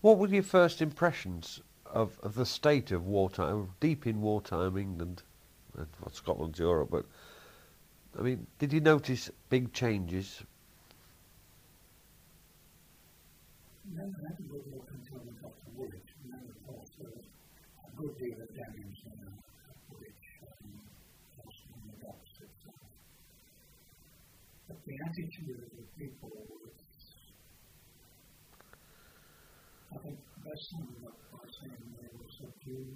What were your first impressions of the state of wartime, deep in wartime England, and well, Scotland's Europe, but I mean, did you notice big changes? No, I had to good look until we got to Woolwich, and then of course there was a good deal of damage at Woolwich, also on the docks itself. But the attitude of the people was, I think, best summed up by saying they were subdued.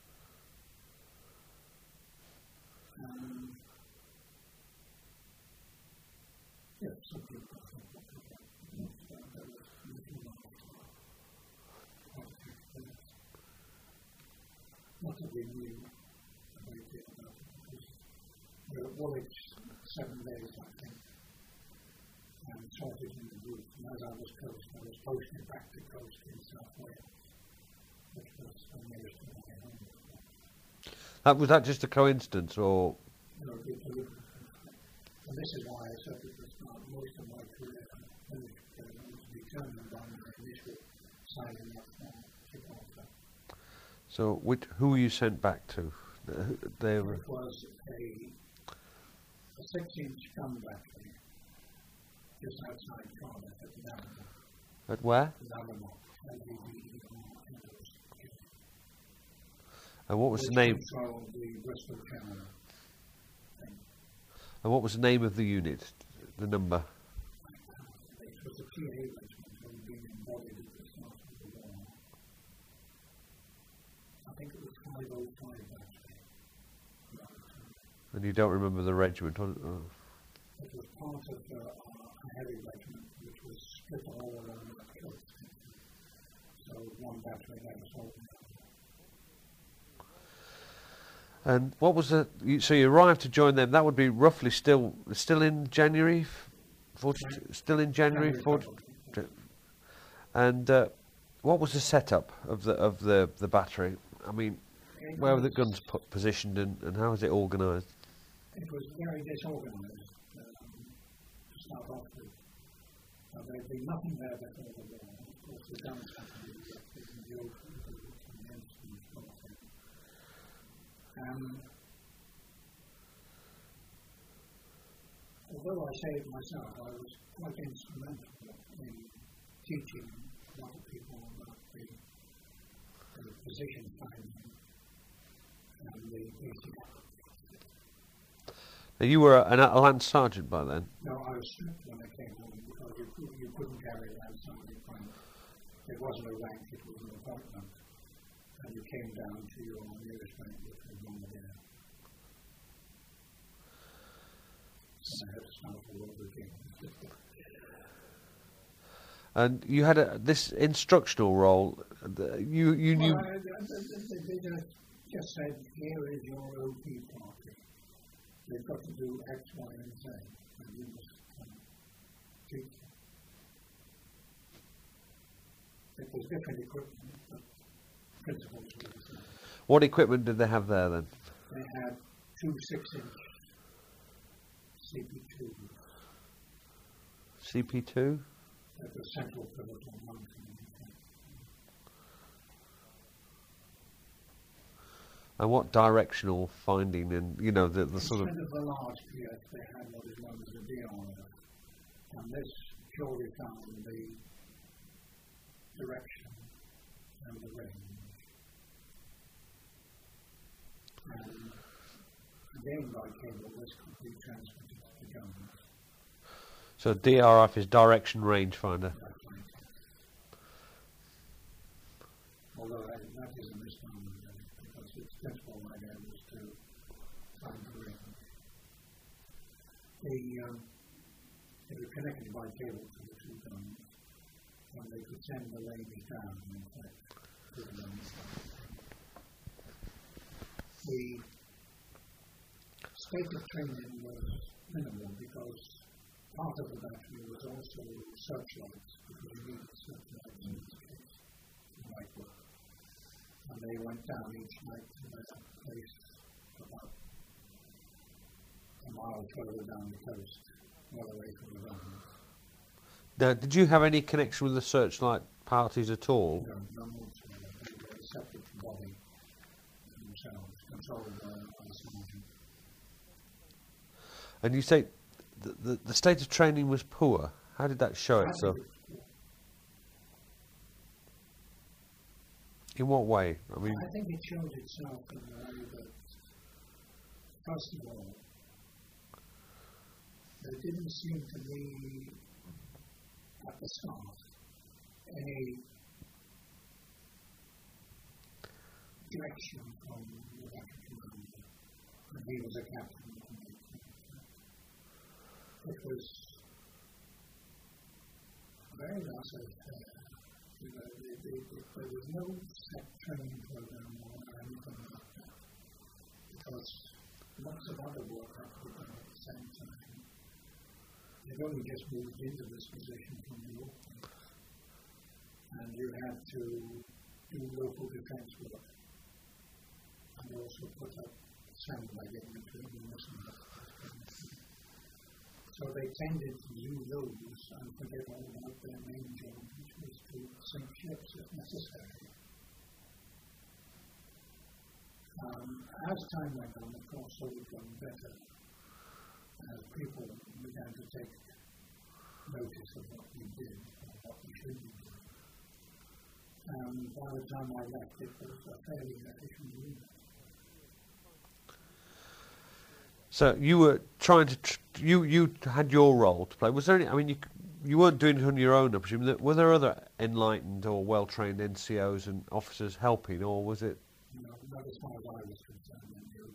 Yes, subdued, I think. Not that we knew a great deal about it, because we were at Woolwich 7 days, I think, and sorted in the group. And as I was posted back to Coast in South Wales, which was the nearest to my home. Was that just a coincidence, or? No, it was deliberate. And this is why I said at the start, most of my career was determined by my initial signing up from Gibraltar. So, who were you sent back to? They were. It was a 6-inch gun battery just outside Cardiff at Dalrymple. At where? Dalrymple. And what was the name? Controlled the Bristol Channel. And what was the name of the unit? The number? It was a TA regiment that had been embodied at the start of the war. I think it was 505 battery. And you don't remember the regiment? Oh. It was part of a heavy regiment which was split all along that coast. So one battery had us all. And what was the? So you arrived to join them. That would be roughly still in January, 42, still in January 40. And what was the setup of the battery? I mean, where were the guns positioned and how was it organised? It was very disorganised to start off with. There'd been nothing there before the war. Of course, the guns had to be erected in the open and the instruments brought in. Although I say it myself, I was quite instrumental in teaching a lot of people about the position finding and the basic. Now you were a Lance Sergeant by then? No, I was stripped when I came home because you couldn't carry a Lance Sergeant rank. It wasn't a rank, it was an appointment. And you came down to your nearest rank, which was Bombardier. And I had to start all over again. And you had this instructional role. You knew. Well, they just said, here is your OP party. They've got to do X, Y, and Z, and you must teach them. It was different equipment, but principles were the same. What equipment did they have there then? They had 2 6-inch CP2s. CP2? At the central pivotal mountain. And what directional finding and, you know, the sort of... Instead of the large PS, they had what is known as a DR. And this purely found the direction and the range. And again, by cable, this could be transmitted to the guns. So DRF is direction rangefinder. Although that is a misnomer, because its principal idea was to find the range. They were connected by cable to the 2 guns, and they could send the range down, in fact, to the guns. The state of training was minimal because part of the battery was also searchlights, because you needed searchlights in this case, night work. And they went down each night to their place about a mile further down the coast, well away from the guns. Now, did you have any connection with the searchlight parties at all? No, none whatsoever. They were a separate body themselves, controlled by a sergeant. And you say the state of training was poor. How did that show itself? In what way? I mean, I think it showed itself in the way that, first of all, there didn't seem to be, at the start, any direction from the battle commander, and he was a captain. It was very laissez-faire. There was no set training program or anything like that, because lots of other work had to be done at the same time. They'd only just moved into this position from the war, and you had to do local defence work, and also put up sandbagging between the Muslims. So they tended to do those and forget all about their main job, which was to sink ships if necessary. As time went on, of course, so it got better as people began to take notice of what we did and what we should be doing. By the time I left, it was a fairly efficient unit. so you were trying to you had your role to play. Was there any? I mean, you weren't doing it on your own, I presume. Were there other enlightened or well-trained NCOs and officers helping, or was it? No, not as far as I was concerned.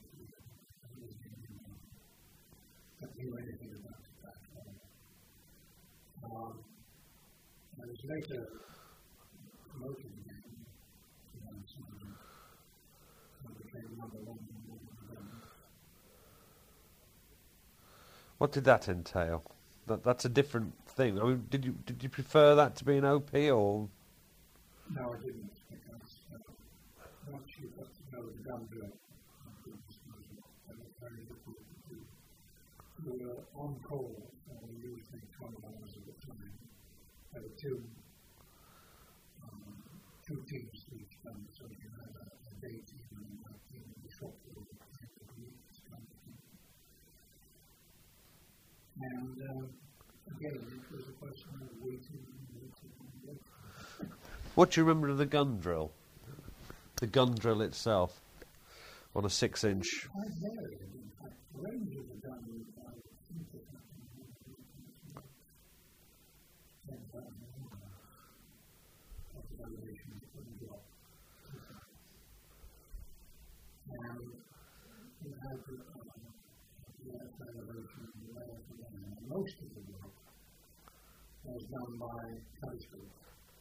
I knew anything about it at all. I was later promoted again and became number one. What did that entail? That's a different thing. I mean, did you prefer that to be an OP or? No, I didn't, because once you got to know the gun drill, it was very difficult to do. We were on call, so we usually 12 hours at a time. There were two teams to each gun, so you had a day team and a night team in the shop floor. And again, it was a question of waiting. What do you remember of the gun drill? The gun drill itself, on a 6-inch. I varied, in fact. The range of the gun, I think it and you had the elevation and the layout of the gun. Most of the work was done by telescope.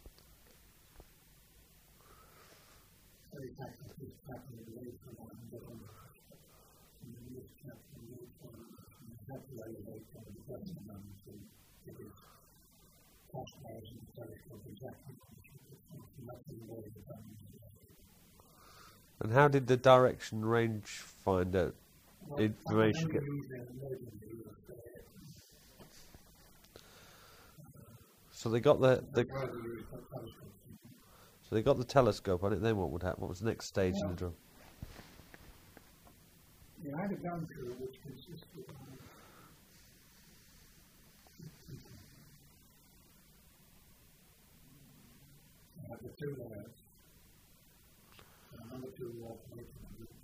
Very tactically away from one, but on the elevate from the best of them to get it crosswise and the telescope exactly. Nothing more than that. And how did the direction range finder information get? So they got the so they got the telescope on it. Then what would happen? What was the next stage in the drill? You had a gun crew which consisted of the two lads, number two walked away from the group.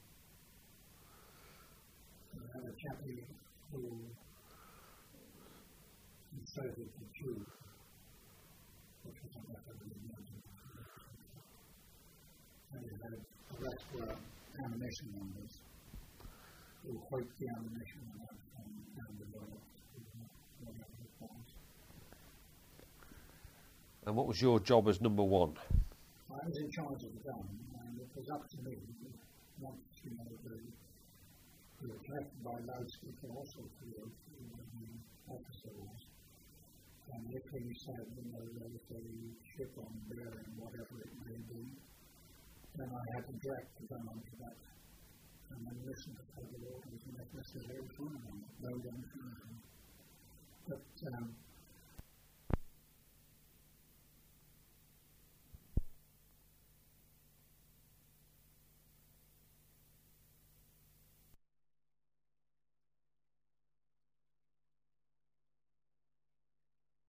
You had a chaplain who inserted the tube, which was a method of emergency. And you had the rest were ammunition numbers. To equate the ammunition from down the road. And what was your job as number one? I was in charge of the gun, and it was up to me once, the collected by loudspeaker also to the officers. And if he said, there was a ship on bearing, whatever it may be, then I had to direct the gun onto that. And then listen to further orders, and if necessary, fire on it, load and fire on it. But